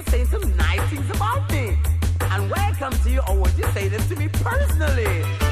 saying some nice things about me. And when I come to you, I want you to say them to me personally.